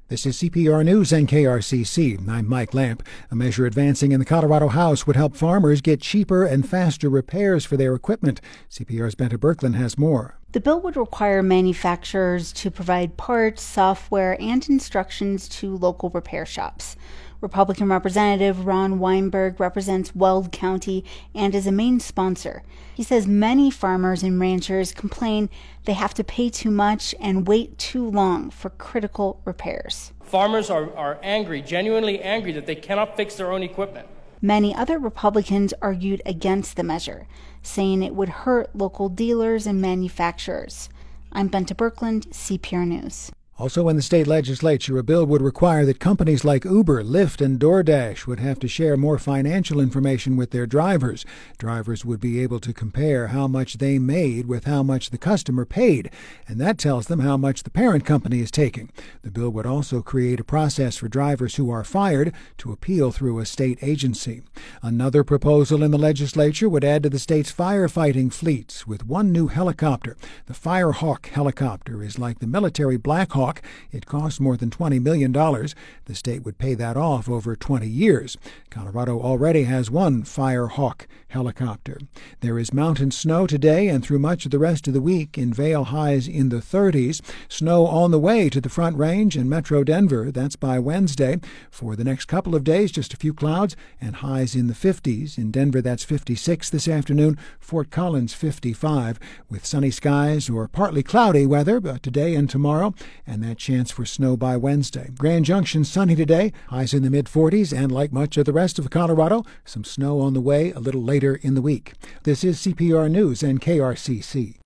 This is CPR News and KRCC. I'm Mike Lamp. A measure advancing in the Colorado House would help farmers get cheaper and faster repairs for their equipment. CPR's Benta Birkeland has more. The bill would require manufacturers to provide parts, software, and instructions to local repair shops. Republican Representative Ron Weinberg represents Weld County and is a main sponsor. He says many farmers and ranchers complain they have to pay too much and wait too long for critical repairs. Farmers are angry, genuinely angry, that they cannot fix their own equipment. Many other Republicans argued against the measure, saying it would hurt local dealers and manufacturers. I'm Benta Birkeland, CPR News. Also in the state legislature, a bill would require that companies like Uber, Lyft, and DoorDash would have to share more financial information with their drivers. Drivers would be able to compare how much they made with how much the customer paid, and that tells them how much the parent company is taking. The bill would also create a process for drivers who are fired to appeal through a state agency. Another proposal in the legislature would add to the state's firefighting fleets with one new helicopter. The Firehawk helicopter is like the military Black Hawk. It costs more than $20 million. The state would pay that off over 20 years. Colorado already has one Firehawk helicopter. There is mountain snow today and through much of the rest of the week. In Vail, highs in the 30s. Snow on the way to the Front Range in Metro Denver. That's by Wednesday. For the next couple of days, just a few clouds and highs in the 50s. In Denver, that's 56 this afternoon. Fort Collins, 55, with sunny skies or partly cloudy weather today and tomorrow, and that chance for snow by Wednesday. Grand Junction, sunny today, highs in the mid-40s, and like much of the rest of Colorado, some snow on the way a little later in the week. This is CPR News and KRCC.